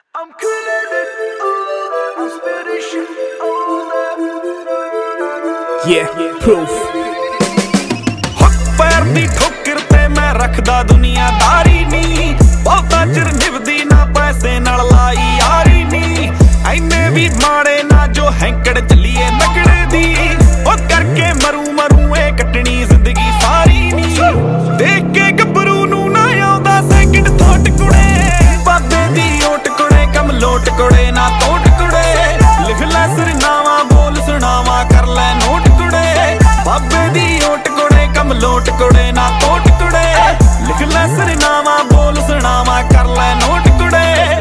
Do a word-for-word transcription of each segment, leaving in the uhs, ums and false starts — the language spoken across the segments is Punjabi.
I'm killing it, ooh, I'm spitting shit, oh, Yeah, proof. ਹੱਕ ਪੈਰ ਦੀ ਠੋਕਰ ਤੇ ਮੈਂ ਰੱਖਦਾ ਦੁਨੀਆਦਾਰੀ ਨੀ, ਬਹੁਤਾ ਚਿਰ ਨਿਭਦੀ ਨਾ ਪੈਸੇ ਨਾਲ ਲਾਈ ਯਾਰੀ ਨੀ। ਐਨੇ ਵੀ ਮਾੜੇ ਨਾ ਜੋ ਹੈਂਕੜ ਚੱਲੀਏ ਨਕੜੇ ਦੀ, ਉਹ ਕਰਕੇ ਮਰੂ ਮਰੂ ਇਹ ਕੱਟਣੀ ਜ਼ਿੰਦਗੀ ਸਾਰੀ ਨੀ। ਦੇਖ ਕੇ ਗੱਭਰੂ ਨੂੰ ਨਾ ਆਉਂਦਾ ਸੈਕਿੰਡ ਥੋਟ ਕੁੜੇ, ਬਾਬੇ ਦੀ ਓਟ ਕੁੜੇ ਕੰਮ ਲੋਟ ਕੁੜੇ ਨਾ ਤੋਟ ਕੁੜੇ। ਲਿਖ ਲੈ ਸਰਨਾਵਾ ਬੋਲ ਸੁਣਾਵਾ ਕਰ ਲੈ ਨੋਟ ਕੁੜੇ, ਬਾਬੇ ਦੀ ਓਟ ਕੁੜੇ ਕੰਮ ਲੋਟ ਕੁੜੇ ਨਾ ਤੋਟ ਕੁੜੇ। ਲਿਖ ਲੈ ਸਰਨਾਵਾ ਬੋਲ ਸੁਣਾਵਾ ਕਰ ਲੈ ਨੋਟ ਕੁੜੇ।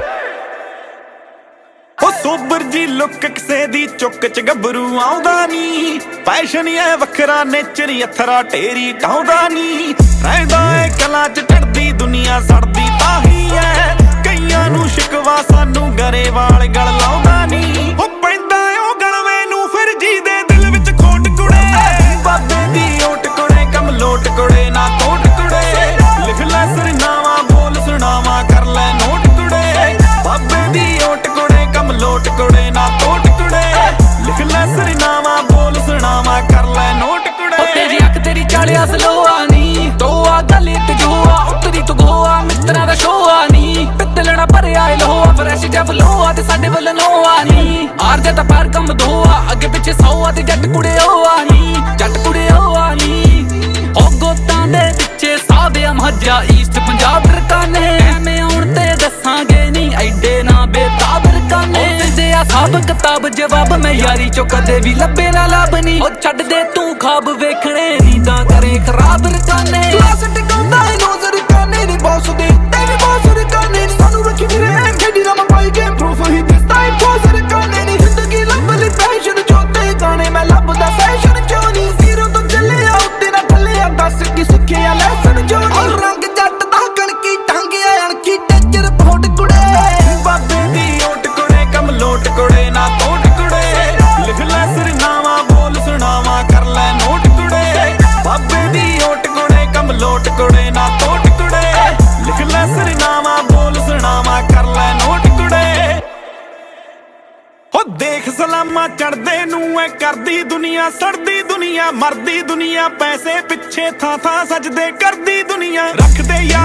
ਉਹ ਸੋਬਰ ਜੀ ਲੁੱਕ ਕਿਸੇ ਦੀ ਚੁੱਕ ਚ ਗੱਭਰੂ ਆਉਂਦਾ ਨੀ, ਪੈਸ਼ਨ ਐ ਵੱਖਰਾ ਨੇਚਰ ਅਥਰਾ ਢੇਰੀ ਢਾਉਂਦਾ ਨੀ। ਰਹਿੰਦਾ ਏ ਕਲਾ ਚ ਚੜਦੀ ਦੁਨੀਆ ਸੜਦੀ ਤਾਹੀ ਐ, ਕਈਆਂ ਨੂੰ ਸ਼ਿਕਵਾ ਸਾਨੂੰ ਗਰੇਵਾਲ ਗਲ ਲਾਉਂਦਾ ਨੀ। ਉਹ ਪੈਂਦਾ ਉਹ ਗਲਵੇ ਨੂੰ ਫਿਰ ਜੀ ਦੇ ਦਿਲ ਵਿੱਚ ਖੋਟ ਕੁੜੇ, ਬਾਬੇ ਦੀ ਓਟ ਕੁੜੇ ਕੰਮ ਲੋਟ ਕੁੜੇ ਨਾ ਤੋਟ ਕੁੜੇ। ਲਿਖ ਲੈ ਸਰਨਾਵਾ ਬੋਲ ਸੁਣਾਵਾ ਕਰ ਲੈ ਨੋਟ ਕੁੜੇ, ਬਾਬੇ ਦੀ ਓਟ ਕੁੜੇ ਕੰਮ ਲੋਟ ਕੁੜੇ ਨਾ ਤੋਟ ਕੁੜੇ। ਲਿਖ ਲੈ ਸਰਨਾਵਾ ਬੋਲ ਸੁਣਾਵਾ ਕਰ ਲੈ ਨੋਟ ਕੁੜੇ। ਤੇਰੀ ਅੱਖ ਤੇਰੀ ਚਾਲਿਆ ਸਲੋਆ ਨੀ, ਤੋਆ ਗਲੀ ਤੇ ਜੋਆ ਉੱਤਰੀ ਤੋਂ ਗੋਆ ਮਿੱਤਰਾਂ ਦਾ ਸ਼ੋਆ ਨੀ। ਪਿੱਤਲਣਾ ਭਰਿਆ ਏ ਲੋਹਾ ਫਰੈਸ਼ ਜਿਹਾ ਫਲੋਆ ਤੇ ਸਾਡੇ ਵੱਲ ਨੋਆ ਨੀ। ਆਰ ਜਾ ਤਾਂ ਪੈਰ ਕੰਮ ਦੋਆ ਅੱਗੇ ਪਿੱਛੇ ਸੌਆ ਤੇ ਜੱਟ ਕੁੜੇ ਹੋਆ ਨੀ, ਜੱਟ ਕੁੜੇ ਹੋਆ ਨੀ। ਉਹ ਗੋਤਾਂ ਦੇ ਪਿੱਛੇ ਸਾਬਿਆ ਮਹੱਜਾ ਈਸਟ ਪੰਜਾਬ ਰਕਾਨੇ, ਐਵੇਂ ਆਉਣ ਤੇ ਦੱਸਾਂਗੇ ਨੀ ਐਡੇ ਨਾ ਬੇਤਾਬ ਰਕਾਨੇ। ਦੇ ਆ ਸਭ ਕਿਤਾਬ ਜਵਾਬ ਮੈਂ ਯਾਰੀ ਚੋਂ ਕਦੇ ਵੀ ਲੱਭੇ ਨਾ ਲੱਭ ਨੀ। ਉਹ ਛੱਡ ਦੇ ਤੂੰ ਖਾਬ ਵੇਖਣੇ ਨੀਂਦਾਂ ਕਰੇ ਖਰਾਬ ਰਕਾਨੇ। ਕਲਾਸ ਟਿਕਾਉਂਦਾ ਏ ਨੋਜ਼ਰ ਰਕਾਨੇ ਨੀ ਬੌਸ ਦੇ ਤੇ ਵੀ ਬੌਸ ਰਕਾਨੇ ਨੀ। ਸਾਨੂੰ ਰੱਖੀ ਫਿਰੇ ਖੇਡੀ ਨਾ ਮੈਂ ਪਾਈ ਗੇਮ ਪ੍ਰੂਫ ਹੀ ਦਿਸਦਾ ਏ ਬੌਸ ਰਕਾਨੇ ਨੀ। ਜ਼ਿੰਦਗੀ ਲੱਭ ਲਈ ਪੈਸ਼ਨ ਚੋਂ ਤੇ ਗਾਣੇ ਮੈਂ ਲੱਭਦਾ ਸੈਸ਼ਨ ਚੋਂ ਨੀ। ਜ਼ੀਰੋ ਤੋਂ ਚੱਲਿਆ ਉੱਤੇ ਨਾ ਥੱਲੇ ਆ ਦੱਸ ਕੀ ਸਿੱਖਿਆ ਲੈਸਨ ਚੋਂ ਨੀ। ਉਹ ਰੰਗ ਜੱਟ ਦਾ ਕਣਕੀ ਟੰਗਿਆ ਅਣਖੀ ਟੱਚਰ ਫੋਟ ਕੁੜੇ, ਬਾਬੇ ਦੀ ਓਟ ਕੁੜੇ ਕੰਮ ਲੋਟ ਕੁੜੇ ਨਾ ਤੋਟ ਕੁੜੇ। ਲਿਖ ਲੈ ਸਰਨਾਵਾ ਬੋਲ ਸੁਣਾਵਾ ਕਰ ਲੈ ਨੋਟ ਕੁੜੇ, ਬਾਬੇ ਦੀ ਓਟ ਕੁੜੇ ਕੰਮ ਲੋਟ ਕੁੜੇ ਨਾ ਤੋਟ ਕੁੜੇ। ਲਿਖ ਲੈ ਸਰਨਾਵਾ ਬੋਲ ਸੁਣਾਵਾ ਕਰ ਲੈ ਨੋਟ ਕੁੜੇ। ਹੋ ਦੇਖ ਸਲਾਮਾਂ ਚੜਦੇ ਨੂੰ ਐ ਕਰਦੀ ਦੁਨੀਆ, ਸੜਦੀ ਦੁਨੀਆ ਮਰਦੀ ਦੁਨੀਆ, ਪੈਸੇ ਪਿੱਛੇ ਥਾਂ ਥਾਂ ਸਜਦੇ ਕਰਦੀ ਦੁਨੀਆ। ਰੱਖਦੇ